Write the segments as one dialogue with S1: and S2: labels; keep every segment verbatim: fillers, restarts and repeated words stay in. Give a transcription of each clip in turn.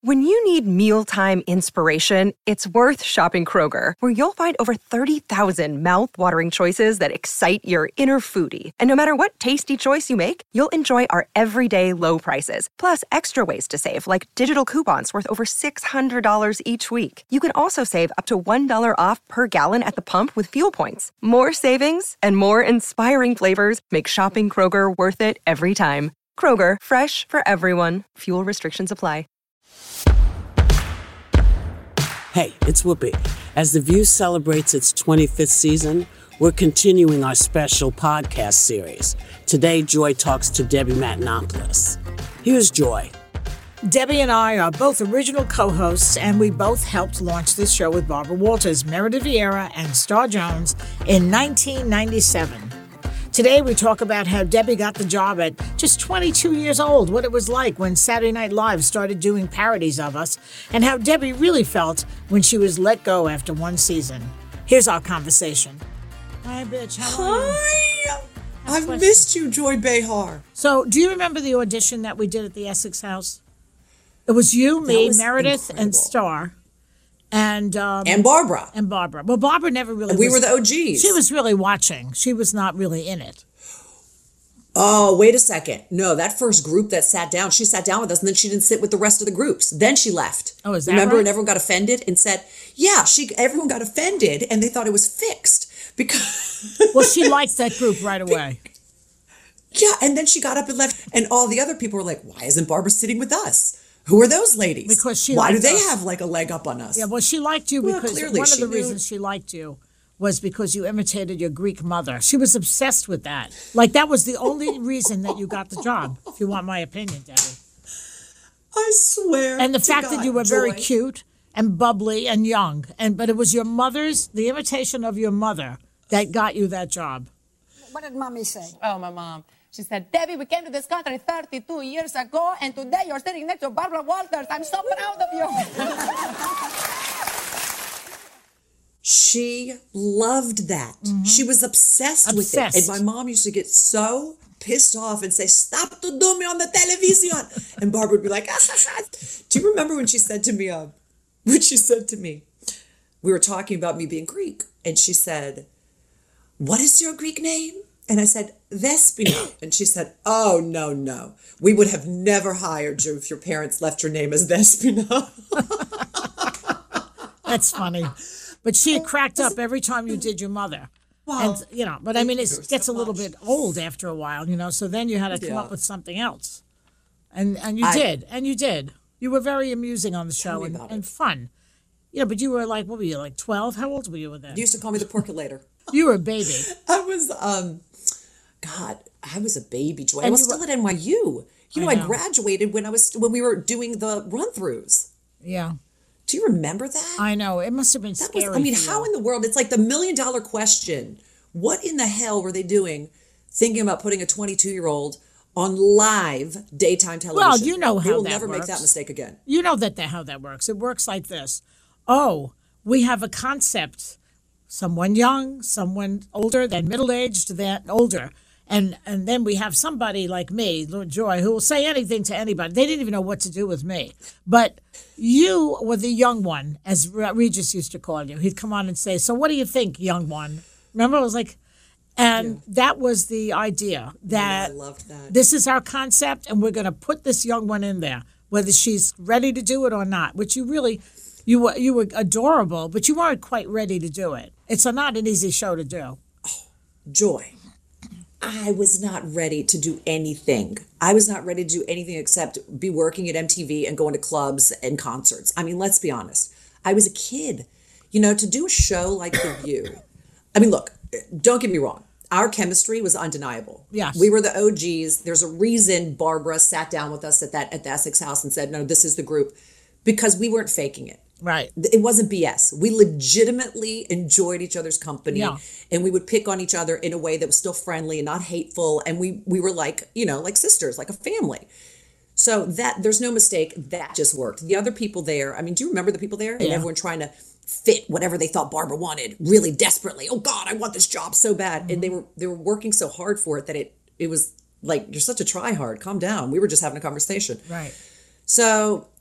S1: When you need mealtime inspiration, it's worth shopping Kroger, where you'll find over thirty thousand mouth-watering choices that excite your inner foodie. And no matter what tasty choice you make, you'll enjoy our everyday low prices, plus extra ways to save, like digital coupons worth over six hundred dollars each week. You can also save up to one dollar off per gallon at the pump with fuel points. More savings and more inspiring flavors make shopping Kroger worth it every time. Kroger, fresh for everyone. Fuel restrictions apply.
S2: Hey, it's Whoopi. As The View celebrates its twenty-fifth season, we're continuing our special podcast series. Today, Joy talks to Debbie Matenopoulos. Here's Joy.
S3: Debbie and I are both original co-hosts, and we both helped launch this show with Barbara Walters, Meredith Vieira, and Star Jones in nineteen ninety-seven. Today, we talk about how Debbie got the job at just twenty-two years old, what it was like when Saturday Night Live started doing parodies of us, and how Debbie really felt when she was let go after one season. Here's our conversation. Hi, bitch. How are you?
S4: Hi. I've missed you, Joy Behar.
S3: So, do you remember the audition that we did at the Essex House? It was you, me,
S4: was
S3: Meredith,
S4: incredible.
S3: and Star. And um,
S4: And Barbara.
S3: And Barbara. Well, Barbara never really
S4: And we
S3: was,
S4: were the O Gs.
S3: She was really watching. She was not really in it.
S4: Oh, wait a second. No, that first group that sat down, she sat down with us, and then she didn't sit with the rest of the groups. Then she left.
S3: Oh, is that
S4: Remember?
S3: right?
S4: And everyone got offended and said, yeah, she. everyone got offended, and they thought it was fixed. Because
S3: Well, she liked that group right away.
S4: Yeah, and then she got up and left, and all the other people were like, why isn't Barbara sitting with us? Who are those ladies?
S3: Because she
S4: Why do
S3: liked
S4: they
S3: us.
S4: have like a leg up on us?
S3: Yeah, well, she liked you
S4: Well,
S3: because
S4: clearly
S3: one of
S4: she
S3: the
S4: knew.
S3: reasons she liked you was because you imitated your Greek mother. She was obsessed with that. Like, that was the only reason that you got the job, if you want my opinion, Debbie.
S4: I swear.
S3: And the
S4: to
S3: fact that
S4: God,
S3: you were very
S4: Joy.
S3: cute and bubbly and young, and but it was your mother's, the imitation of your mother that got you that job.
S5: What did mommy say?
S6: Oh, my mom. She said, Debbie, we came to this country thirty-two years ago, and today you're sitting next to Barbara Walters. I'm so proud of you.
S4: She loved that. Mm-hmm. She was obsessed,
S3: Obsessed.
S4: with it. And my mom used to get so pissed off and say, stop to do me on the television. And Barbara would be like, ah, ah, ah. Do you remember when she said to me, uh, when she said to me, we were talking about me being Greek, and she said, what is your Greek name? And I said, Vespina. And she said, oh, no, no. We would have never hired you if your parents left your name as Vespina.
S3: That's funny. But she cracked up every time you did your mother.
S4: Wow.
S3: And, you know, but I mean, it gets a little bit old after a while, you know, so then you had to come
S4: Yeah.
S3: up with something else. And and you
S4: I-
S3: did, and you did. You were very amusing on the show
S4: me
S3: and,
S4: about
S3: and
S4: it.
S3: fun. You know, but you were like, what were you, like twelve? How old were you then?
S4: You used to call me the percolator.
S3: You were a baby.
S4: I was, um, God, I was a baby, Joy. I
S3: And
S4: was
S3: you
S4: still
S3: were-
S4: at N Y U. You know,
S3: I
S4: I,
S3: know.
S4: graduated when I was when we were doing the run-throughs.
S3: Yeah,
S4: Do you remember that?
S3: I know. It must have been
S4: that was,
S3: scary.
S4: I mean,
S3: for
S4: how
S3: you.
S4: in the world? It's like the million-dollar question. What in the hell were they doing, thinking about putting a twenty-two-year-old on live daytime television?
S3: Well, you know
S4: They
S3: how
S4: will
S3: that
S4: never make
S3: works.
S4: that mistake again.
S3: You know that the, how that works. It works like this. Oh, we have a concept. Someone young, someone older, then middle-aged, then older. And and then we have somebody like me, Lord Joy, who will say anything to anybody. They didn't even know what to do with me. But you were the young one, as Re- Regis used to call you. He'd come on and say, so what do you think, young one? Remember? It was like, and that was the idea that
S4: I loved that.
S3: this is our concept, and we're going to put this young one in there, whether she's ready to do it or not, which you really, you were, you were adorable, but you weren't quite ready to do it. It's a, not an easy show to do.
S4: Joy, I was not ready to do anything. I was not ready to do anything except be working at M T V and going to clubs and concerts. I mean, let's be honest. I was a kid. You know, to do a show like The View. I mean, look, don't get me wrong. Our chemistry was undeniable.
S3: Yes.
S4: We were the O Gs. There's a reason Barbara sat down with us at that at the Essex House and said, no, this is the group, because we weren't faking it.
S3: Right.
S4: It wasn't B S. We legitimately enjoyed each other's company,
S3: Yeah.
S4: and we would pick on each other in a way that was still friendly and not hateful. And we we were like, you know, like sisters, like a family. So that there's no mistake, that just worked. The other people there, I mean, do you remember the people there? And
S3: Yeah.
S4: everyone trying to fit whatever they thought Barbara wanted really desperately. Oh God, I want this job so bad.
S3: Mm-hmm.
S4: And they were they were working so hard for it that it it was like, you're such a try hard. Calm down. We were just having a conversation.
S3: Right.
S4: So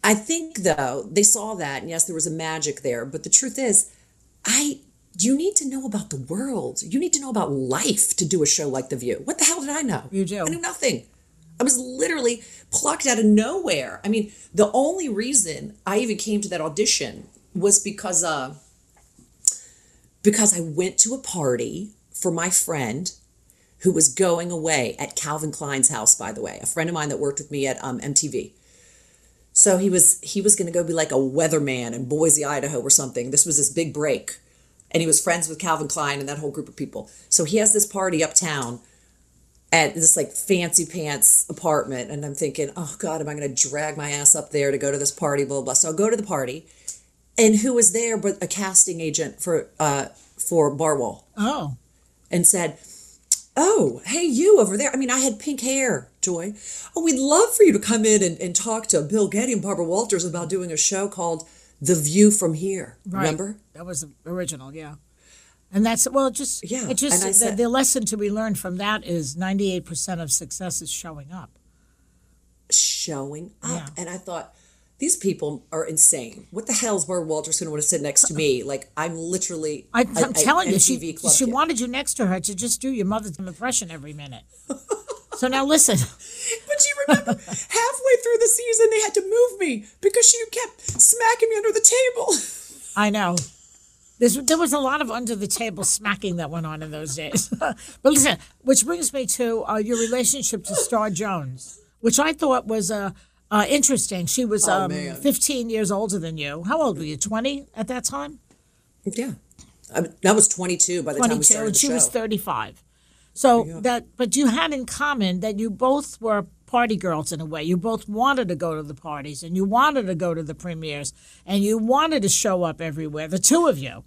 S4: I think, though, they saw that, and yes, there was a magic there. But the truth is, I you need to know about the world. You need to know about life to do a show like The View. What the hell did I know?
S3: You do.
S4: I knew nothing. I was literally plucked out of nowhere. I mean, the only reason I even came to that audition was because uh, because I went to a party for my friend who was going away at Calvin Klein's house, by the way, a friend of mine that worked with me at um, M T V. So he was he was going to go be like a weatherman in Boise, Idaho or something. This was his big break. And he was friends with Calvin Klein and that whole group of people. So he has this party uptown at this like fancy pants apartment. And I'm thinking, oh God, am I going to drag my ass up there to go to this party, blah, blah, blah. So I'll go to the party. And who was there but a casting agent for uh, for Barwell.
S3: Oh.
S4: And said, oh, hey, you over there. I mean, I had pink hair, Joy. Oh, we'd love for you to come in and, and talk to Bill Getty and Barbara Walters about doing a show called The View from Here.
S3: Right.
S4: Remember?
S3: That was the original, yeah. And that's, well, it just,
S4: Yeah,
S3: it just
S4: and I
S3: the,
S4: said-
S3: the lesson to be learned from that is ninety-eight percent of success is showing up.
S4: Showing up.
S3: Yeah.
S4: And I thought, these people are insane. What the hell is Barbara Walters going to want to sit next to me? Like, I'm literally
S3: I,
S4: a-
S3: I'm
S4: a
S3: telling you,
S4: M T V
S3: she,
S4: club
S3: she
S4: kid.
S3: wanted you next to her to just do your mother's impression every minute. So now listen.
S4: But do you remember halfway through the season they had to move me because she kept smacking me under the table.
S3: I know. There's, there was a lot of under the table smacking that went on in those days. But listen, which brings me to uh, your relationship to Star Jones, which I thought was uh, uh, interesting. She was
S4: Oh,
S3: um,
S4: man.
S3: fifteen years older than you. How old were you? twenty at that time?
S4: Yeah. I, I was twenty-two by the time we
S3: twenty-two,
S4: started
S3: and
S4: the
S3: she
S4: show.
S3: was thirty-five. So that, but you had in common that you both were party girls in a way. You both wanted to go to the parties, and you wanted to go to the premieres, and you wanted to show up everywhere. The two of you,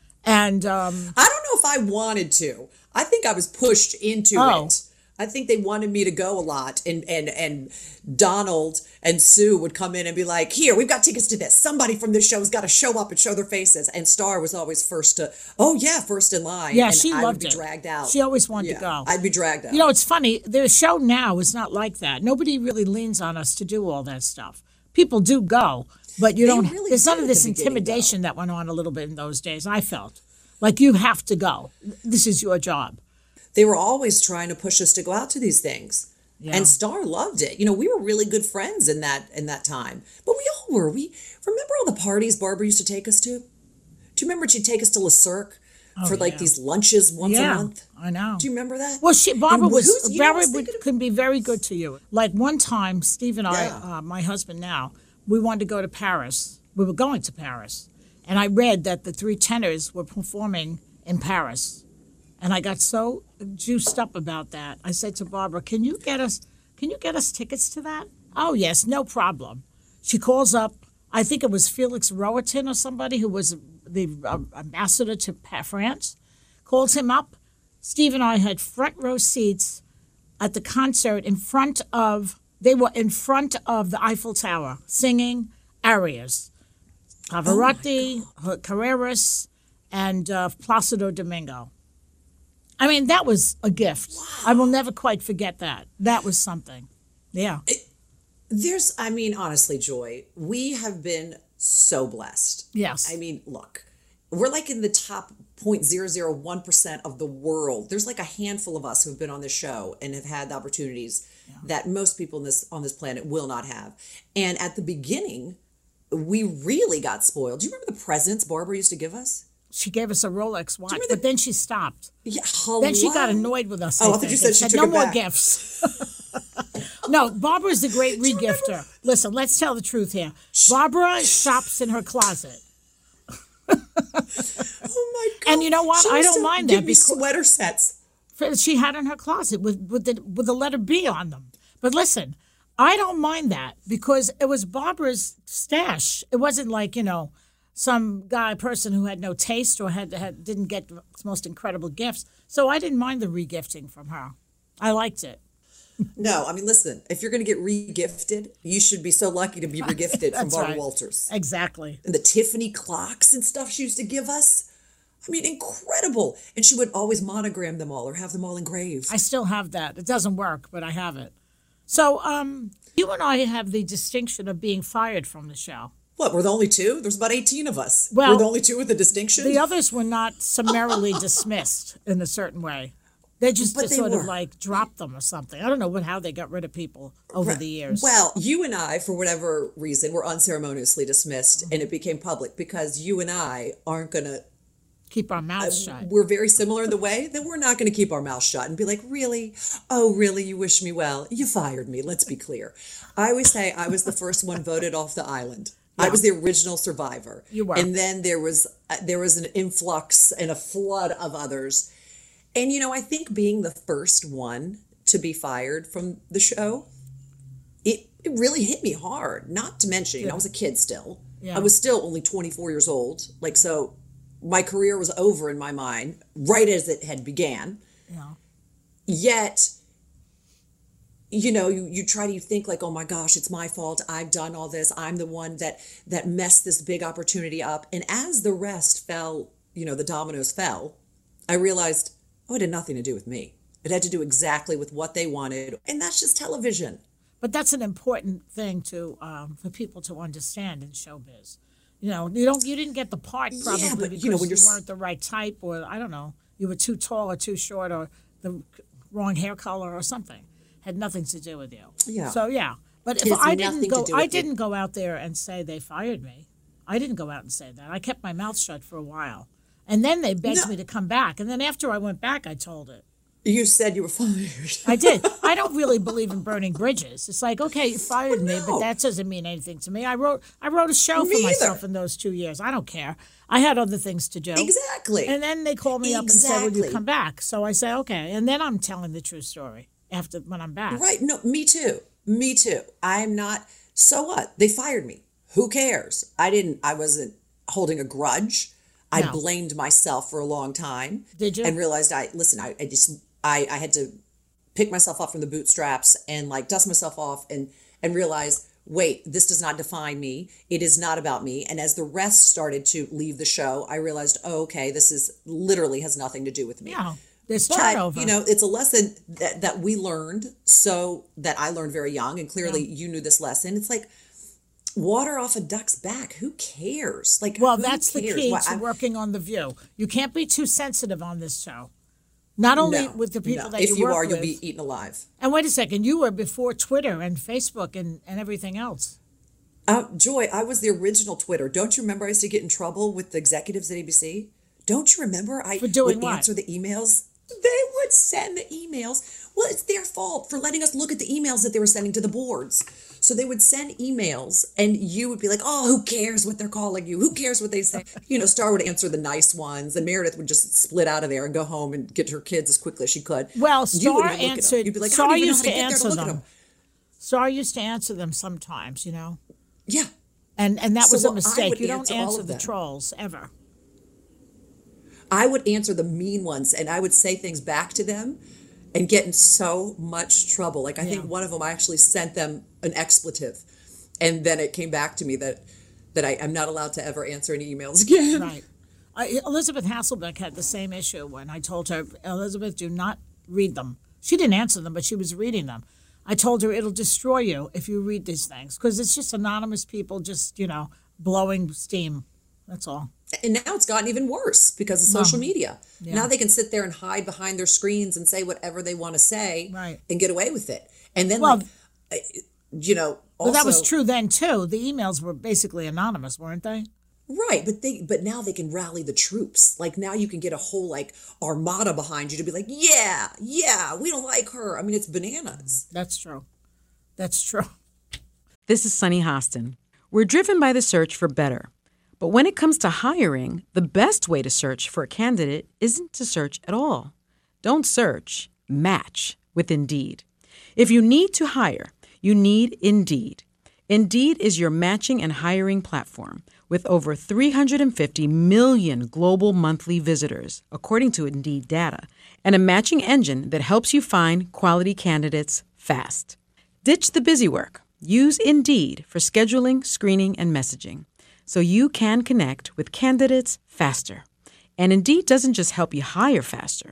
S3: and um,
S4: I don't know if I wanted to. I think I was pushed into
S3: Oh.
S4: it. I think they wanted me to go a lot, and and and Donald and Sue would come in and be like, "Here, we've got tickets to this. Somebody from this show's got to show up and show their faces." And Star was always first to, oh yeah, first in line.
S3: yeah,
S4: and
S3: she
S4: I
S3: loved
S4: would be
S3: it.
S4: dragged out.
S3: She always wanted
S4: yeah,
S3: to go.
S4: I'd be dragged out.
S3: You know, it's funny. The show now is not like that. Nobody really leans on us to do all that stuff. People do go, but you
S4: They
S3: don't.
S4: really
S3: There's none
S4: did
S3: of
S4: at
S3: this
S4: the beginning,
S3: intimidation that went on a little bit in those days. I felt like you have to go. This is your job.
S4: They were always trying to push us to go out to these things.
S3: Yeah.
S4: And Star loved it. You know, we were really good friends in that in that time. But we all were. We remember all the parties Barbara used to take us to? Do you remember she'd take us to Le Cirque for like
S3: Oh, yeah.
S4: these lunches once
S3: yeah,
S4: a month?
S3: I know.
S4: Do you remember that?
S3: Well, she Barbara
S4: And
S3: was
S4: who's- you know, I
S3: Barbara
S4: was
S3: would,
S4: thinking of-
S3: can be very good to you. Like one time, Steve and
S4: Yeah.
S3: I, uh, my husband now, we wanted to go to Paris. We were going to Paris, and I read that the Three Tenors were performing in Paris, and I got so juiced up about that. I said to Barbara, "Can you get us? Can you get us tickets to that?" "Oh yes, no problem." She calls up. I think it was Felix Rohatyn or somebody who was the uh, ambassador to Pa- France. Calls him up. Steve and I had front row seats at the concert in front of, they were in front of the Eiffel Tower singing arias. Pavarotti, Carreras, and uh, Placido Domingo. I mean, that was a gift. I will never quite forget that. That was something. Yeah.
S4: There's, I mean, honestly, Joy, we have been so blessed.
S3: Yes.
S4: I mean, look, we're like in the top zero point zero zero one percent of the world. There's like a handful of us who've been on this show and have had the opportunities that most people in this on this planet will not have. And at the beginning, we really got spoiled. Do you remember the presents Barbara used to give us?
S3: She gave us a Rolex watch,
S4: remember
S3: but
S4: the-
S3: then she stopped.
S4: Yeah,
S3: Then she got
S4: hello?
S3: annoyed with us.
S4: Oh, I
S3: I
S4: thought
S3: think,
S4: you said
S3: and
S4: she
S3: said,
S4: took
S3: no
S4: it
S3: more
S4: back."
S3: gifts. No, Barbara's the great regifter. Listen, let's tell the truth here. Barbara shops in her closet.
S4: Oh my God.
S3: And you know what?
S4: She
S3: I
S4: used
S3: don't
S4: to
S3: mind
S4: give
S3: that
S4: me
S3: because-
S4: sweater sets.
S3: She had in her closet with, with, the, with the letter B on them. But listen, I don't mind that because it was Barbara's stash. It wasn't like, you know, some guy person who had no taste or had, had didn't get the most incredible gifts. So I didn't mind the regifting from her. I liked it.
S4: No, I mean, listen, if you're going to get re-gifted, you should be so lucky to be re-gifted from
S3: That's
S4: Barbara
S3: right.
S4: Walters.
S3: Exactly.
S4: And the Tiffany clocks and stuff she used to give us. I mean, incredible. And she would always monogram them all or have them all engraved.
S3: I still have that. It doesn't work, but I have it. So, um, you and I have the distinction of being fired from the show.
S4: What, we're the only two? There's about eighteen of us.
S3: Well,
S4: we're the only two with the distinction?
S3: The others were not summarily dismissed in a certain way. They just,
S4: But
S3: just
S4: they
S3: sort
S4: were.
S3: of like dropped them or something. I don't know what how they got rid of people over the years.
S4: Well, you and I, for whatever reason, were unceremoniously dismissed, and it became public because you and I aren't going to.
S3: Keep our mouths shut.
S4: We're very similar in the way that we're not going to keep our mouths shut and be like, really? Oh, really? You wish me well? You fired me. Let's be clear. I always say I was the first one voted off the island. Yeah. I was the original survivor.
S3: You were.
S4: And then there was uh, there was an influx and a flood of others. And, you know, I think being the first one to be fired from the show, it, it really hit me hard. Not to mention, yeah. I was a kid still. Yeah. I was still only twenty-four years old. Like, so my career was over in my mind right as it had began.
S3: Yeah.
S4: Yet, you know, you, you try to think like, oh my gosh, it's my fault. I've done all this. I'm the one that, that messed this big opportunity up. And as the rest fell, you know, the dominoes fell, I realized, oh, it had nothing to do with me. It had to do exactly with what they wanted. And that's just television.
S3: But that's an important thing to um, for people to understand in showbiz. You know, you don't you didn't get the part probably
S4: yeah, but,
S3: because
S4: you, know, when
S3: you
S4: you're...
S3: weren't the right type, or I don't know, you were too tall or too short or the wrong hair color or something. Had nothing to do with you.
S4: Yeah.
S3: So yeah. But if I didn't go I didn't go out there and say they fired me. I didn't go out and say that. I kept my mouth shut for a while. And then they begged no. me to come back. And then after I went back, I told it.
S4: You said you were fired.
S3: I did. I don't really believe in burning bridges. It's like, okay, you fired me, but that doesn't mean anything to me. I wrote I wrote a show
S4: me
S3: for myself
S4: either.
S3: in those two years. I don't care. I had other things to do.
S4: Exactly.
S3: And then they called me
S4: exactly.
S3: up and said, will you come back? So I say, okay. And then I'm telling the true story after when I'm back.
S4: Right. No, me too. Me too. I'm not. So what? They fired me. Who cares? I didn't. I wasn't holding a grudge. I
S3: No.
S4: blamed myself for a long time.
S3: Did you?
S4: And realized I, listen, I, I just, I, I had to pick myself up from the bootstraps and like dust myself off and, and realize, wait, this does not define me. It is not about me. And as the rest started to leave the show, I realized, oh, okay, this is literally has nothing to do with me.
S3: Yeah. There's
S4: But,
S3: turnover.
S4: you know, it's a lesson that, that we learned, so that I learned very young. And clearly yeah. you knew this lesson. It's like, water off a duck's back. Who cares? Like,
S3: well,
S4: who
S3: that's
S4: cares?
S3: the key
S4: Why,
S3: to
S4: I'm,
S3: working on The View. You can't be too sensitive on this show. Not only
S4: no,
S3: with the people
S4: no.
S3: that
S4: if
S3: you
S4: you
S3: work
S4: are,
S3: with.
S4: you'll be eaten alive.
S3: And wait a second, you were before Twitter and Facebook and, and everything else.
S4: Uh, Joy, I was the original Twitter. Don't you remember I used to get in trouble with the executives at A B C? Don't you remember I
S3: For doing
S4: would
S3: what?
S4: answer the emails? They would send the emails. Well, it's their fault for letting us look at the emails that they were sending to the boards. So they would send emails and you would be like, oh, who cares what they're calling you? Who cares what they say? You know, Star would answer the nice ones and Meredith would just split out of there and go home and get her kids as quickly as she could.
S3: Well,
S4: You
S3: Star
S4: wouldn't even look at them.
S3: answered,
S4: You'd be like, I
S3: Star
S4: don't even know
S3: used
S4: how
S3: to
S4: to get there
S3: answer
S4: look at
S3: them. Star used to answer them sometimes, you know.
S4: Yeah.
S3: And and that
S4: So
S3: was a
S4: what I
S3: mistake.
S4: would
S3: You don't
S4: answer all
S3: answer
S4: of
S3: the
S4: them.
S3: trolls ever.
S4: I would answer the mean ones and I would say things back to them and get in so much trouble. Like I
S3: Yeah.
S4: think one of them, I actually sent them an expletive. And then it came back to me that, that I, I'm not allowed to ever answer any emails again.
S3: Right. I, Elizabeth Hasselbeck had the same issue when I told her, Elizabeth, do not read them. She didn't answer them, but she was reading them. I told her it'll destroy you if you read these things because it's just anonymous people just, you know, blowing steam. That's all.
S4: And now it's gotten even worse because of social
S3: Wow.
S4: media.
S3: Yeah.
S4: Now they can sit there and hide behind their screens and say whatever they want to say
S3: Right.
S4: and get away with it. And then,
S3: Well,
S4: like, you know, also,
S3: Well, that was true then, too. The emails were basically anonymous, weren't they?
S4: Right, but they but now they can rally the troops. Like now you can get a whole like armada behind you to be like, yeah, yeah, we don't like her. I mean, it's bananas.
S3: That's true. That's true.
S5: This is Sunny Hostin. We're driven by the search for better. But when it comes to hiring, the best way to search for a candidate isn't to search at all. Don't search, match with Indeed. If you need to hire, you need Indeed. Indeed is your matching and hiring platform with over three hundred fifty million global monthly visitors, according to Indeed data, and a matching engine that helps you find quality candidates fast. Ditch the busy work. Use Indeed for scheduling, screening, and messaging so you can connect with candidates faster. And Indeed doesn't just help you hire faster.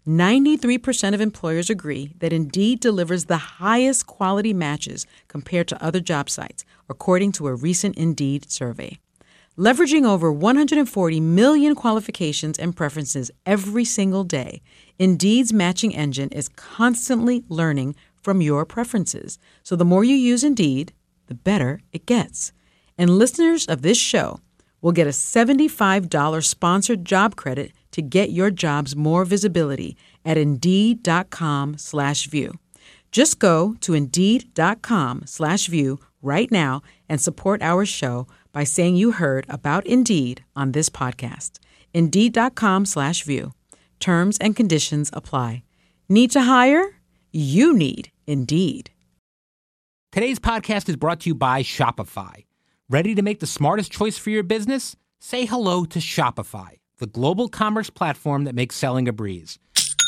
S5: ninety-three percent of employers agree that Indeed delivers the highest quality matches compared to other job sites, according to a recent Indeed survey. Leveraging over one hundred forty million qualifications and preferences every single day, Indeed's matching engine is constantly learning from your preferences. So the more you use Indeed, the better it gets. And listeners of this show will get a seventy-five dollars sponsored job credit to get your jobs more visibility at Indeed.com slash view. Just go to Indeed.com slash view right now and support our show by saying you heard about Indeed on this podcast. Indeed.com slash view. Terms and conditions apply. Need to hire? You need Indeed.
S7: Today's podcast is brought to you by Shopify. Ready to make the smartest choice for your business? Say hello to Shopify, the global commerce platform that makes selling a breeze.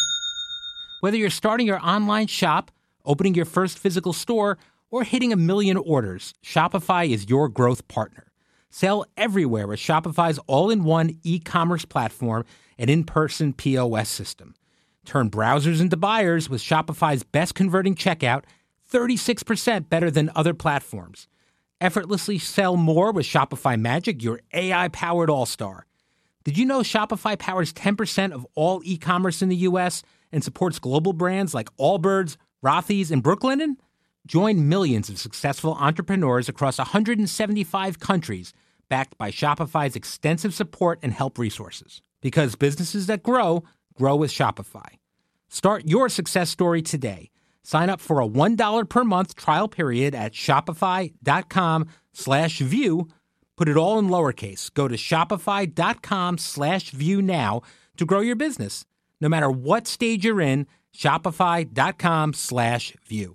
S7: Whether you're starting your online shop, opening your first physical store, or hitting a million orders, Shopify is your growth partner. Sell everywhere with Shopify's all-in-one e-commerce platform and in-person P O S system. Turn browsers into buyers with Shopify's best-converting checkout, thirty-six percent better than other platforms. Effortlessly sell more with Shopify Magic, your A I-powered all-star. Did you know Shopify powers ten percent of all e-commerce in the U S and supports global brands like Allbirds, Rothy's, and Brooklinen? Join millions of successful entrepreneurs across one hundred seventy-five countries, backed by Shopify's extensive support and help resources. Because businesses that grow, grow with Shopify. Start your success story today. Sign up for a one dollar per month trial period at shopify.com slash view. Put it all in lowercase. Go to shopify.com slash view now to grow your business. No matter what stage you're in, shopify.com slash view.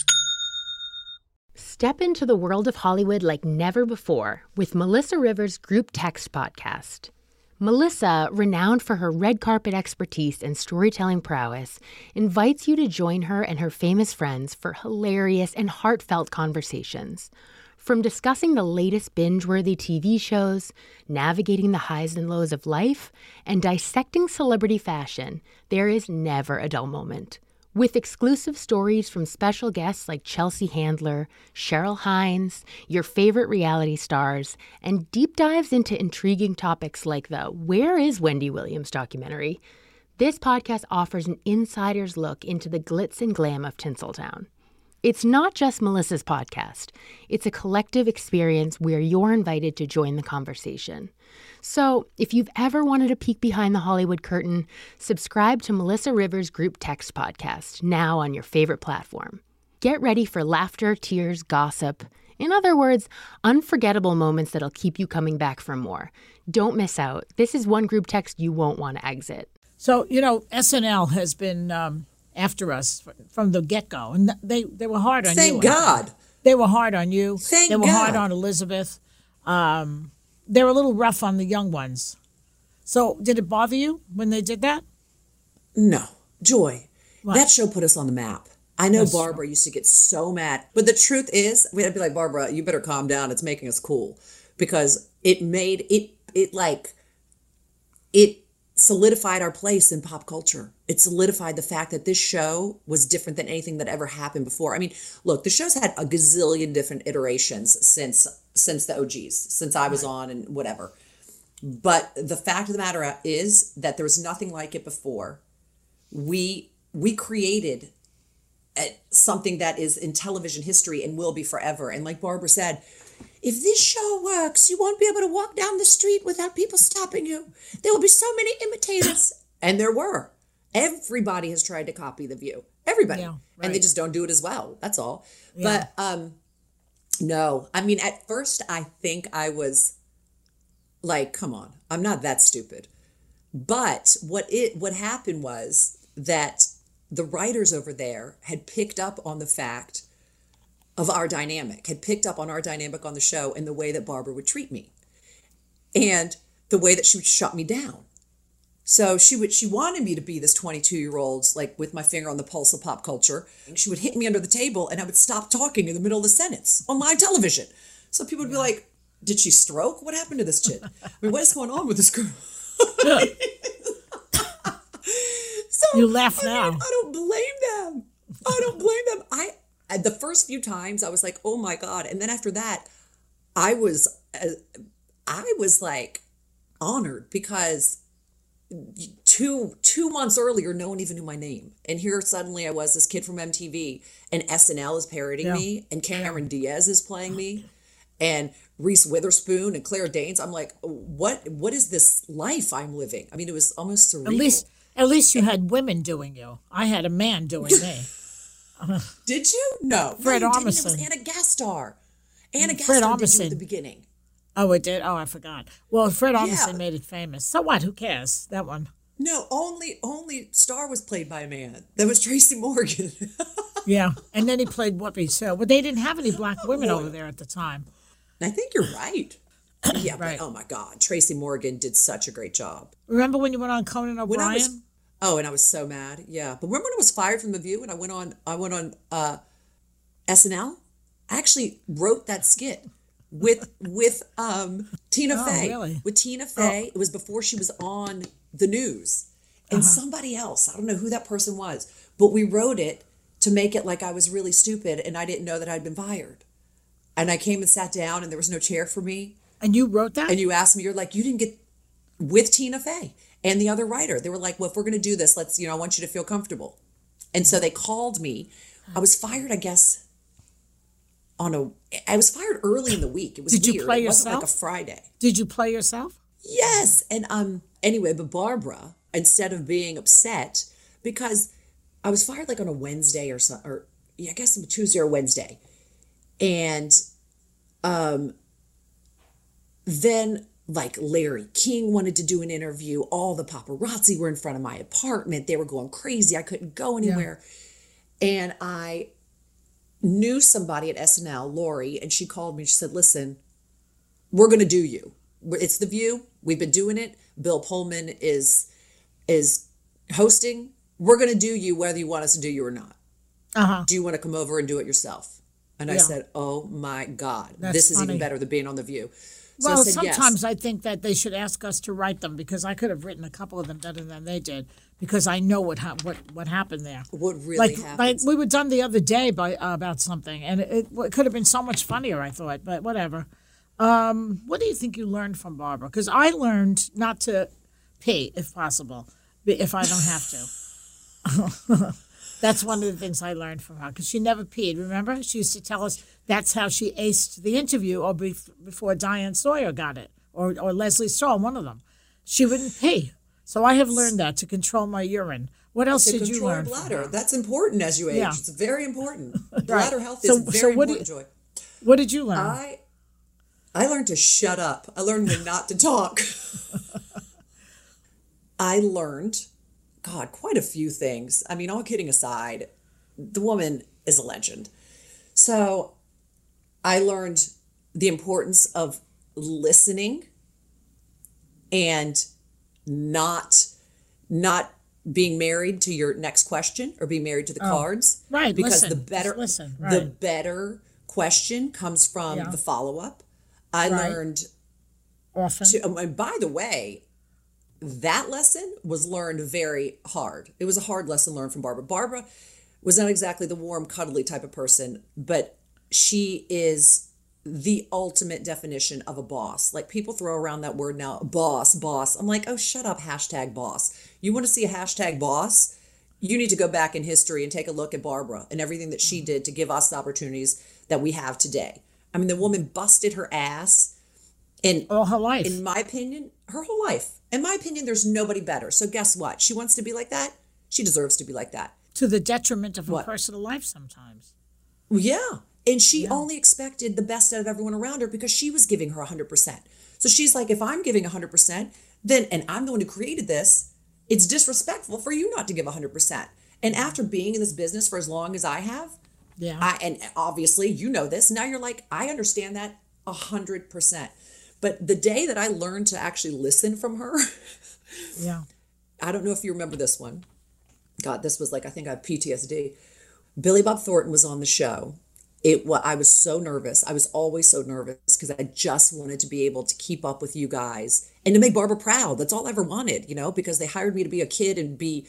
S8: Step into the world of Hollywood like never before with Melissa Rivers' Group Text podcast. Melissa, renowned for her red carpet expertise and storytelling prowess, invites you to join her and her famous friends for hilarious and heartfelt conversations. From discussing the latest binge-worthy T V shows, navigating the highs and lows of life, and dissecting celebrity fashion, there is never a dull moment. With exclusive stories from special guests like Chelsea Handler, Cheryl Hines, your favorite reality stars, and deep dives into intriguing topics like the Where is Wendy Williams documentary, this podcast offers an insider's look into the glitz and glam of Tinseltown. It's not just Melissa's podcast. It's a collective experience where you're invited to join the conversation. So if you've ever wanted a peek behind the Hollywood curtain, subscribe to Melissa Rivers' Group Text podcast, now on your favorite platform. Get ready for laughter, tears, gossip. In other words, unforgettable moments that'll keep you coming back for more. Don't miss out. This is one group text you won't want to exit.
S3: So, you know, S N L has been um, after us from the get-go, and they, they were hard on
S4: Thank
S3: you.
S4: Thank God.
S3: They were hard on you.
S4: Thank
S3: They were
S4: God.
S3: hard on Elizabeth. Um, they were a little rough on the young ones. So did it bother you when they did that?
S4: No. Joy.
S3: What?
S4: That show put us on the map. I know
S3: That's
S4: Barbara used to get so mad. But the truth is, we'd be like, Barbara, you better calm down. It's making us cool. Because it made, it, it like, it solidified our place in pop culture. It solidified the fact that this show was different than anything that ever happened before. I mean, look, the show's had a gazillion different iterations since since the O Gs, since I was on and whatever. But the fact of the matter is that there was nothing like it before. We we created a, something that is in television history and will be forever. And like Barbara said, if this show works, you won't be able to walk down the street without people stopping you. There will be so many imitators. And there were. Everybody has tried to copy The View. Everybody.
S3: Yeah, right.
S4: And they just don't do it as well. That's all.
S3: Yeah.
S4: But um, no, I mean, at first I think I was like, come on, I'm not that stupid. But what it what happened was that the writers over there had picked up on the fact of our dynamic, had picked up on our dynamic on the show and the way that Barbara would treat me and the way that she would shut me down. So she would, she wanted me to be this twenty-two year old, like with my finger on the pulse of pop culture. She would hit me under the table and I would stop talking in the middle of the sentence on live television. So people would be like, did she stroke? What happened to this chick? I mean, what is going on with this girl? So
S3: You laugh
S4: I
S3: now.
S4: mean, I don't blame them. I don't blame them. I the first few times I was like, oh my God. And then after that, I was, uh, I was like honored because two two months earlier, no one even knew my name. And here suddenly I was, this kid from M T V, and S N L is parodying
S3: Yeah.
S4: me, and Cameron Diaz is playing me, and Reese Witherspoon and Claire Danes. I'm like, what what is this life I'm living? I mean, it was almost surreal.
S3: At least, at least you had women doing you. I had a man doing me.
S4: Did you? No.
S3: Fred
S4: no, you didn't.
S3: Armisen.
S4: It was Anna Gastear. Anna
S3: Fred
S4: Gastear did you
S3: Armisen.
S4: at the beginning.
S3: Oh, it did? Oh, I forgot. Well, Fred Armisen
S4: Yeah.
S3: made it famous. So what? Who cares? That one.
S4: No, only only Star was played by a man. That was Tracy Morgan.
S3: Yeah. And then he played Whoopi too. But they didn't have any black women over there at the time.
S4: I think you're right. Yeah,
S3: Right.
S4: but oh my God, Tracy Morgan did such a great job.
S3: Remember when you went on Conan
S4: When I
S3: O'Brien?
S4: was, oh, and I was so mad. Yeah, but remember when I was fired from The View and I went on, I went on uh, S N L. I actually wrote that skit with with um, Tina
S3: Oh,
S4: Fey.
S3: really?
S4: With Tina Fey, it was before she was on the news, and
S3: Uh-huh.
S4: somebody else. I don't know who that person was, but we wrote it to make it like I was really stupid and I didn't know that I'd been fired. And I came and sat down, and there was no chair for me.
S3: And you wrote that?
S4: And you asked me, you're like, you didn't get with Tina Fey and the other writer. They were like, well, if we're going to do this, let's, you know, I want you to feel comfortable. And so they called me. I was fired, I guess, on a, I was fired early in the week. It was
S3: Did you
S4: weird.
S3: play
S4: It wasn't like a
S3: yourself?
S4: Friday.
S3: Did you play yourself?
S4: Yes. And um, anyway, but Barbara, instead of being upset, because I was fired like on a Wednesday or something, or yeah, I guess a Tuesday or Wednesday. And um, then like Larry King wanted to do an interview. All the paparazzi were in front of my apartment. They were going crazy. I couldn't go anywhere. And I knew somebody at S N L, Lori, and she called me. She said, listen, we're going to do you. It's The View. We've been doing it. Bill Pullman is is hosting. We're going to do you whether you want us to do you or not.
S3: Uh-huh.
S4: Do you want to come over and do it yourself? And I
S3: Yeah.
S4: said, oh my God,
S3: That's
S4: this is
S3: funny.
S4: even better than being on The View. So
S3: Well,
S4: I said, yes.
S3: sometimes I think that they should ask us to write them because I could have written a couple of them better than they did because I know what ha- what what happened there.
S4: What really
S3: like,
S4: happened?
S3: Like we were done the other day by uh, about something, and it, it could have been so much funnier. I thought, but whatever. Um, what do you think you learned from Barbara? Because I learned not to pee if possible, if I don't have to. That's one of the things I learned from her because she never peed. Remember, she used to tell us that's how she aced the interview, or bef- before Diane Sawyer got it, or or Leslie Stahl, one of them. She wouldn't pee. So I have learned that to control my urine. What else
S4: to
S3: did you
S4: control
S3: learn?
S4: your
S3: from
S4: bladder.
S3: her?
S4: That's important as you age.
S3: Yeah.
S4: It's very important. Bladder health is
S3: So-
S4: very
S3: so what do
S4: important,
S3: you-
S4: Joy.
S3: What did you learn?
S4: I I learned to shut up. I learned when not to talk. I learned, God, quite a few things. I mean, all kidding aside, the woman is a legend. So I learned the importance of listening and not not being married to your next question or being married to the cards.
S3: right,
S4: Because
S3: listen,
S4: the better
S3: just listen,
S4: the
S3: right.
S4: better question comes from
S3: Yeah.
S4: the follow-up. I
S3: Right.
S4: learned
S3: Often.
S4: to, oh, and by the way, that lesson was learned very hard. It was a hard lesson learned from Barbara. Barbara was not exactly the warm, cuddly type of person, but she is the ultimate definition of a boss. Like people throw around that word now, boss, boss. I'm like, oh, shut up, hashtag boss. You want to see a hashtag boss? You need to go back in history and take a look at Barbara and everything that she did to give us the opportunities that we have today. I mean, the woman busted her ass. And
S3: all her life.
S4: in my opinion, her whole life. In my opinion, there's nobody better. So guess what? She wants to be like that. She deserves to be like that.
S3: To the detriment of her
S4: What?
S3: personal life sometimes.
S4: Well, yeah. And she only expected the best out of everyone around her because she was giving her one hundred percent. So she's like, if I'm giving one hundred percent, then, and I'm the one who created this, it's disrespectful for you not to give one hundred percent. And after being in this business for as long as I have,
S3: Yeah.
S4: I, and obviously you know this, now you're like, I understand that one hundred percent. But the day that I learned to actually listen from her,
S3: yeah.
S4: I don't know if you remember this one. God, this was like, I think I have P T S D. Billy Bob Thornton was on the show. It wa- I was so nervous. I was always so nervous because I just wanted to be able to keep up with you guys and to make Barbara proud. That's all I ever wanted, you know, because they hired me to be a kid and be,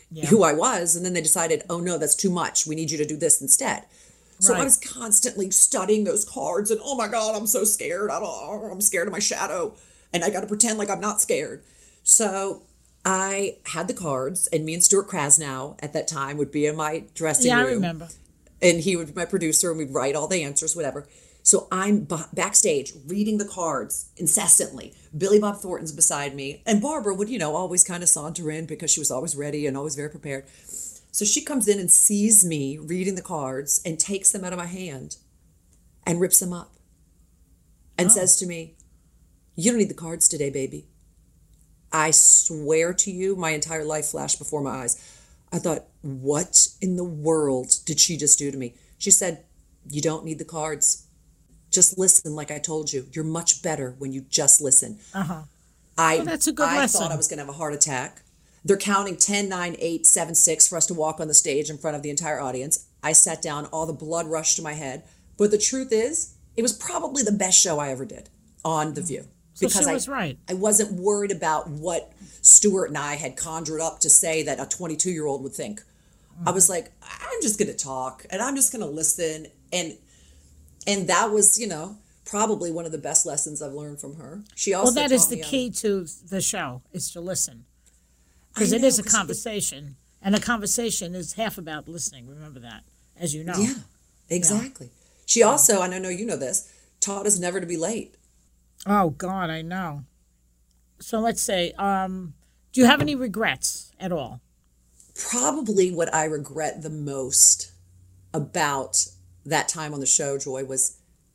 S3: Yeah.
S4: who I was. And then they decided, oh no, that's too much. We need you to do this instead. So
S3: Right.
S4: I was constantly studying those cards and, oh my God, I'm so scared. I don't, I'm scared of my shadow. And I got to pretend like I'm not scared. So I had the cards, and me and Stuart Krasnow at that time would be in my dressing
S3: Yeah,
S4: room.
S3: I remember.
S4: And he would be my producer, and we'd write all the answers, whatever. So I'm b- backstage reading the cards incessantly. Billy Bob Thornton's beside me. And Barbara would, you know, always kind of saunter in because she was always ready and always very prepared. So she comes in and sees me reading the cards and takes them out of my hand and rips them up and
S3: Oh.
S4: says to me, you don't need the cards today, baby. I swear to you, my entire life flashed before my eyes. I thought, what in the world did she just do to me? She said, you don't need the cards. Just listen like I told you. You're much better when you just listen.
S3: Uh-huh.
S4: I,
S3: Well, that's a good
S4: I
S3: lesson.
S4: thought I was going to have a heart attack. They're counting ten, nine, eight, seven, six for us to walk on the stage in front of the entire audience. I sat down, all the blood rushed to my head. But the truth is, it was probably the best show I ever did on The View.
S3: So
S4: Because
S3: she
S4: I,
S3: was right.
S4: I wasn't worried about what Stuart and I had conjured up to say that a twenty-two-year-old would think. I was like, I'm just going to talk, and I'm just going to listen. And and that was, you know, probably one of the best lessons I've learned from her. She also
S3: Well, that is
S4: taught
S3: the
S4: me, um,
S3: key to the show, is to listen. Because
S4: I
S3: it
S4: know,
S3: is a
S4: 'cause it-
S3: conversation. And a conversation is half about listening. Remember that, as you know.
S4: Yeah, exactly. She also, and I know you know this, taught us never to be late.
S3: Oh, God, I know. So let's say, um, do you have any regrets at all?
S4: Probably what I regret the most about that time on the show, Joy, was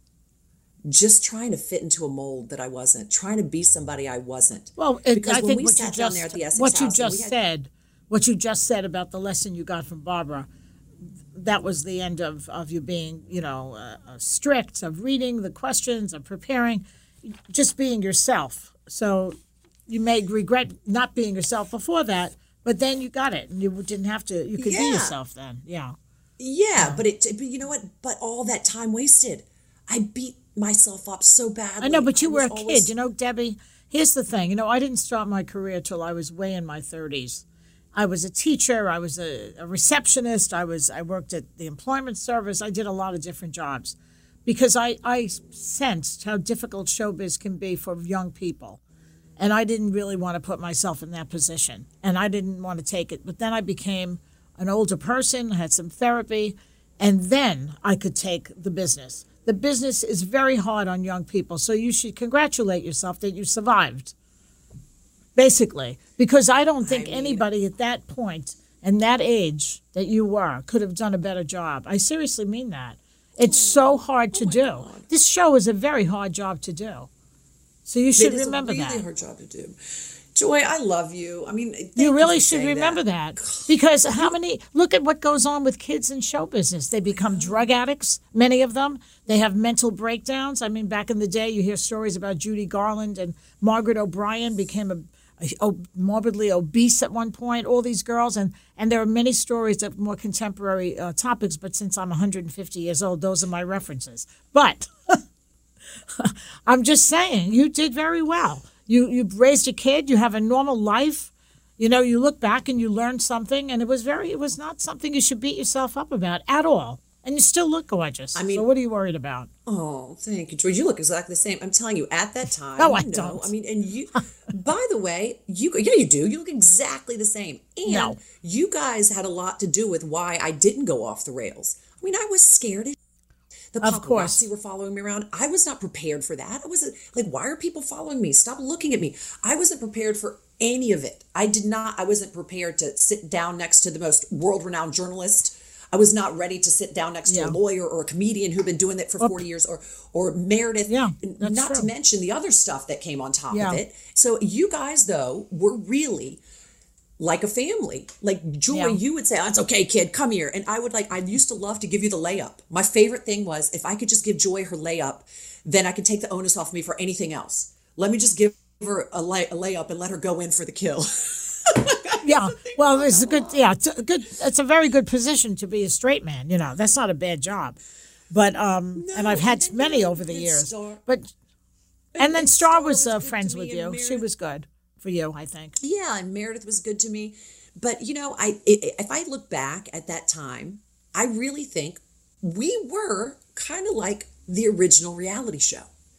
S4: just trying to fit into a mold that I wasn't, trying to be somebody I wasn't.
S3: Well, it,
S4: Because
S3: I
S4: when
S3: think
S4: we
S3: what you
S4: sat down
S3: just
S4: there at the Essex
S3: what you
S4: House and
S3: just
S4: we had-
S3: said, what you just said about the lesson you got from Barbara, that was the end of, of you being, you know, uh, uh, strict, of reading the questions, of preparing, just being yourself. So you may regret not being yourself before that, but then you got it, and you didn't have to. You could be
S4: Yeah.
S3: yourself then. Yeah.
S4: Yeah, but it. But you know what? But all that time wasted. I beat myself up so badly.
S3: I know, but you
S4: I
S3: were
S4: was
S3: a
S4: always-
S3: kid. You know, Debbie, here's the thing. You know, I didn't start my career till I was way in my thirties. I was a teacher. I was a, a receptionist. I was I worked at the employment service. I did a lot of different jobs because I, I sensed how difficult showbiz can be for young people. And I didn't really want to put myself in that position. And I didn't want to take it. But then I became an older person, had some therapy, and then I could take the business. The business is very hard on young people, so you should congratulate yourself that you survived, basically. Because I don't think
S4: I mean-
S3: anybody at that point and that age that you were could have done a better job. I seriously mean that. It's so hard to do. This show is a very hard job to do. So you should
S4: It is
S3: remember
S4: a really
S3: that.
S4: hard job to do. Joy, I love you. I mean, thank
S3: You really
S4: for
S3: should
S4: saying
S3: remember that. Because how many, look at what goes on with kids in show business. They become drug addicts, many of them. They have mental breakdowns. I mean, back in the day, you hear stories about Judy Garland and Margaret O'Brien became a, a, a morbidly obese at one point, all these girls. And, and there are many stories of more contemporary uh, topics, but since I'm one hundred fifty years old, those are my references. But I'm just saying, you did very well. You you raised a kid. You have a normal life. You know, you look back and you learned something, and it was very. It was not something you should beat yourself up about at all. And you still look gorgeous.
S4: I mean-
S3: so what are you worried about?
S4: Oh, thank you, Joy. You look exactly the same. I'm telling you, at that time.
S3: No, I
S4: you know,
S3: don't.
S4: I mean, and you, by the way, you, yeah, you do. You look exactly the same. And
S3: No.
S4: you guys had a lot to do with why I didn't go off the rails. I mean, I was scared. The
S3: Of course.
S4: paparazzi were following me around. I was not prepared for that. I wasn't like, why are people following me? Stop looking at me. I wasn't prepared for any of it. I did not, I wasn't prepared to sit down next to the most world-renowned journalist. I was not ready to sit down next
S3: Yeah.
S4: to a lawyer or a comedian who'd been doing it for forty years, or or Meredith.
S3: Yeah,
S4: And
S3: that's
S4: not to
S3: true.
S4: mention the other stuff that came on top
S3: Yeah.
S4: of it. So you guys, though, were really like a family. Like, Joy,
S3: Yeah.
S4: you would say, oh, it's okay, kid, come here. And I would like, I used to love to give you the layup. My favorite thing was if I could just give Joy her layup, then I could take the onus off me for anything else. Let me just give her a, lay, a layup and let her go in for the kill.
S3: Yeah, well, it's a good. Yeah, it's a good. It's a very good position to be a straight man. You know, that's not a bad job. But um, and I've had
S4: and then,
S3: many
S4: you know,
S3: over the
S4: then
S3: years.
S4: Star-
S3: But and then
S4: and
S3: Star
S4: Star
S3: was
S4: was
S3: uh,
S4: good to
S3: friends
S4: me,
S3: with
S4: and
S3: you. She
S4: Meredith-
S3: was good for you, I think.
S4: Yeah, and Meredith was good to me. But, you know, I if I look back at that time, I really think we were kind of like the original reality show.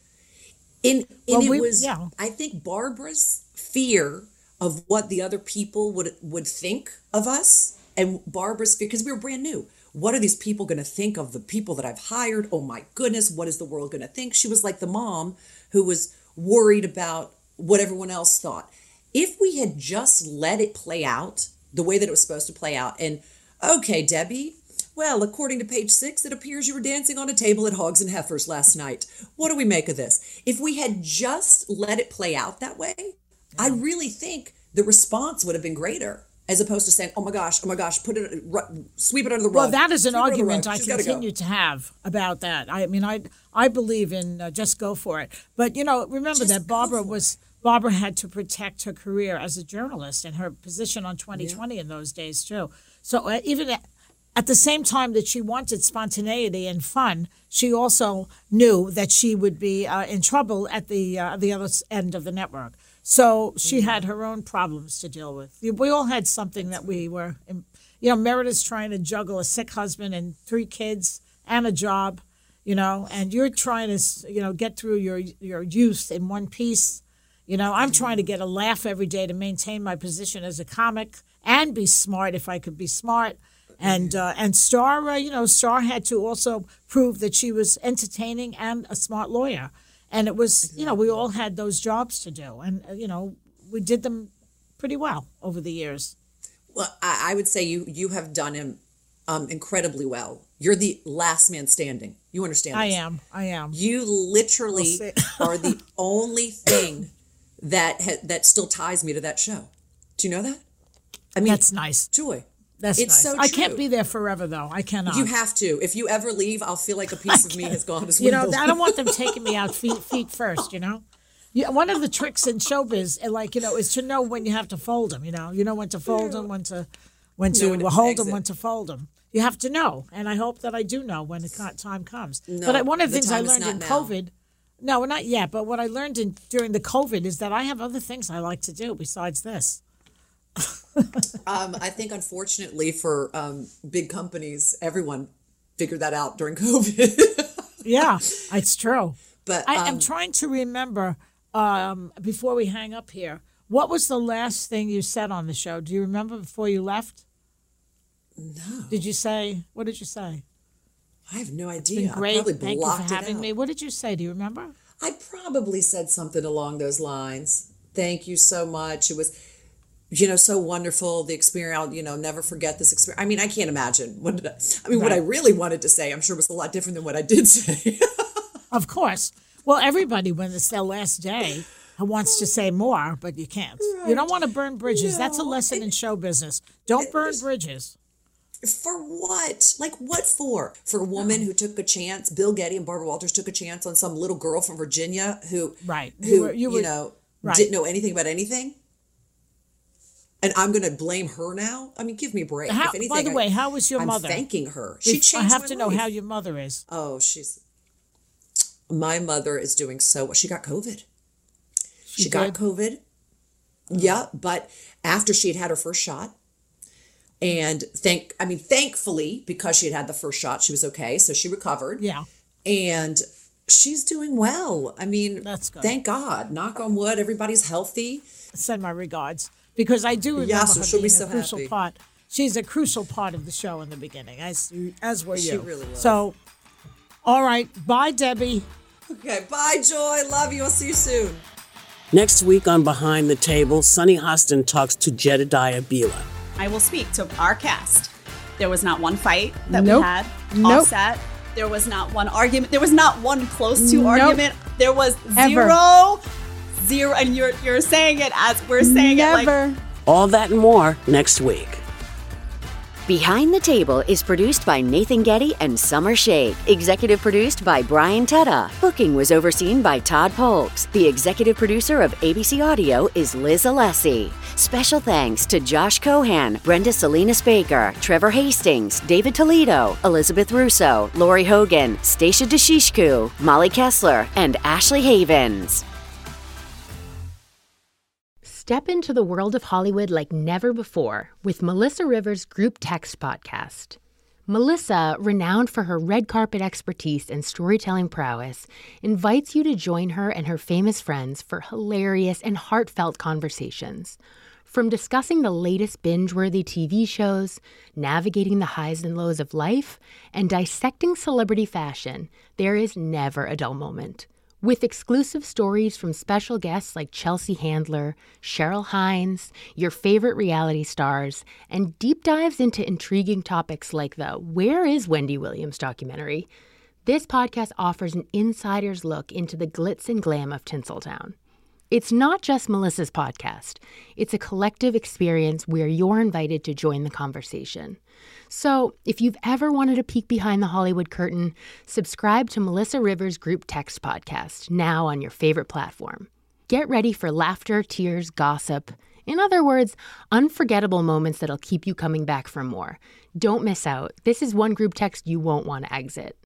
S4: And, and
S3: Well,
S4: it
S3: we-
S4: was,
S3: yeah.
S4: I think Barbara's fear of what the other people would would think of us, and Barbara's fear, because we were brand new. What are these people going to think of the people that I've hired? Oh my goodness, what is the world going to think? She was like the mom who was worried about what everyone else thought. If we had just let it play out the way that it was supposed to play out, and okay, Debbie, well, according to page six, it appears you were dancing on a table at Hogs and Heifers last night. What do we make of this? If we had just let it play out that way, I really think the response would have been greater, as opposed to saying, oh my gosh, oh my gosh, put it, ru- sweep it under the rug.
S3: Well, that is an
S4: Sweep it under the
S3: argument
S4: rug.
S3: I
S4: She's gotta go.
S3: continue to have about that. I mean, I I believe in uh, just go for it. But, you know, remember
S4: Just
S3: that
S4: go
S3: Barbara
S4: for
S3: was Barbara had to protect her career as a journalist and her position on twenty twenty in those days, too. So uh, even at, at the same time that she wanted spontaneity and fun, she also knew that she would be uh, in trouble at the uh, the other end of the network. So she had her own problems to deal with. We all had something that we were, you know, Meredith's trying to juggle a sick husband and three kids and a job, you know, and you're trying to, you know, get through your your youth in one piece. You know, I'm trying to get a laugh every day to maintain my position as a comic and be smart if I could be smart. And uh, and Star, uh, you know, Star had to also prove that she was entertaining and a smart lawyer. And it was, you know, we all had those jobs to do. And, uh, you know, we did them pretty well over the years.
S4: Well, I, I would say you you have done him um, incredibly well. You're the last man standing. You understand
S3: I
S4: this?
S3: am. I am.
S4: You literally
S3: We'll see.
S4: are the only thing that ha- that still ties me to that show. Do you know that? I mean,
S3: That's nice.
S4: Joy.
S3: That's
S4: It's
S3: nice.
S4: so
S3: I can't
S4: true.
S3: be there forever, though. I cannot.
S4: You have to. If you ever leave, I'll feel like a piece of me has gone as well.
S3: You know, I don't want them taking me out feet feet first, you know? Yeah, one of the tricks in showbiz, uh, like, you know, is to know when you have to fold them, you know? You know when to fold them, when to when to
S4: Know when to
S3: hold them,
S4: exit.
S3: when to fold them. You have to know, and I hope that I do know when the co- time comes.
S4: No,
S3: but I, one of the
S4: the
S3: things I
S4: time is
S3: learned
S4: not
S3: in
S4: now.
S3: COVID, no, not yet, but what I learned in during the COVID is that I have other things I like to do besides this.
S4: Um, I think, unfortunately, for um, big companies, everyone figured that out during COVID.
S3: Yeah, it's true.
S4: But
S3: I
S4: um,
S3: am trying to remember um, before we hang up here. What was the last thing you said on the show? Do you remember before you left?
S4: No.
S3: Did you say? What did you say?
S4: I have no
S3: It's
S4: idea.
S3: been
S4: I
S3: great.
S4: probably
S3: Thank you
S4: blocked
S3: for
S4: it
S3: having
S4: out.
S3: me. What did you say? Do you remember?
S4: I probably said something along those lines. Thank you so much. It was, you know, so wonderful. The experience, I'll, you know, never forget this experience. I mean, I can't imagine. What did I, I mean, what I
S3: Right.
S4: really wanted to say, I'm sure was a lot different than what I did say.
S3: Of course. Well, everybody, when it's their last day, wants to say more, but you can't. You don't want to burn bridges. That's a
S4: No,
S3: lesson in show business. Don't burn bridges.
S4: For what? Like, what for? For a woman who took a chance. Bill Getty and Barbara Walters took a chance on some little girl from Virginia who,
S3: Right.
S4: who
S3: You
S4: you,
S3: were- you were-
S4: know,
S3: right.
S4: didn't know anything about anything. And I'm going to blame her now? I mean, give me a break.
S3: How-
S4: if anything,
S3: by the
S4: I-
S3: way, how was your
S4: I'm
S3: mother?
S4: thanking her. She
S3: If-
S4: changed
S3: I have
S4: my
S3: to know
S4: life.
S3: how your mother is.
S4: Oh, she's. My mother is doing so well. She got COVID. She,
S3: She
S4: got
S3: did?
S4: COVID. Yeah, but after she had had her first shot, and thank, I mean, thankfully, because she had had the first shot, she was okay. So she recovered.
S3: Yeah.
S4: And she's doing well. I mean,
S3: That's good.
S4: thank God. Knock on wood. Everybody's healthy.
S3: Send my regards because I do remember
S4: Yes,
S3: her
S4: she'll be
S3: being
S4: so
S3: a crucial
S4: happy.
S3: part. She's a crucial part of the show in the beginning, as as were you.
S4: She really was.
S3: So, all right, bye, Debbie.
S4: Okay. Bye, Joy. Love you. I'll see you soon.
S2: Next week on Behind the Table, Sunny Hostin talks to Jedediah Bila.
S9: I will speak to our cast. There was not one fight that
S5: Nope.
S9: we had
S5: Nope.
S9: offset. There was not one argument. There was not one close to
S5: Nope.
S9: argument. There was
S5: Ever.
S9: zero, zero. And you're you're saying it as we're saying it like
S5: Never.
S2: All that and more next week.
S10: Behind the Table is produced by Nathan Getty and Summer Shake. Executive produced by Brian Tetta. Booking was overseen by Todd Polks. The executive producer of A B C Audio is Liz Alessi. Special thanks to Josh Cohan, Brenda Salinas Baker, Trevor Hastings, David Toledo, Elizabeth Russo, Lori Hogan, Stacia Deshishku, Molly Kessler, and Ashley Havens.
S8: Step into the world of Hollywood like never before with Melissa Rivers' Group Text podcast. Melissa, renowned for her red carpet expertise and storytelling prowess, invites you to join her and her famous friends for hilarious and heartfelt conversations. From discussing the latest binge-worthy T V shows, navigating the highs and lows of life, and dissecting celebrity fashion, there is never a dull moment. With exclusive stories from special guests like Chelsea Handler, Cheryl Hines, your favorite reality stars, and deep dives into intriguing topics like the Where is Wendy Williams documentary, this podcast offers an insider's look into the glitz and glam of Tinseltown. It's not just Melissa's podcast. It's a collective experience where you're invited to join the conversation. So if you've ever wanted a peek behind the Hollywood curtain, subscribe to Melissa Rivers' Group Text podcast, now on your favorite platform. Get ready for laughter, tears, gossip. In other words, unforgettable moments that'll keep you coming back for more. Don't miss out. This is one group text you won't want to exit.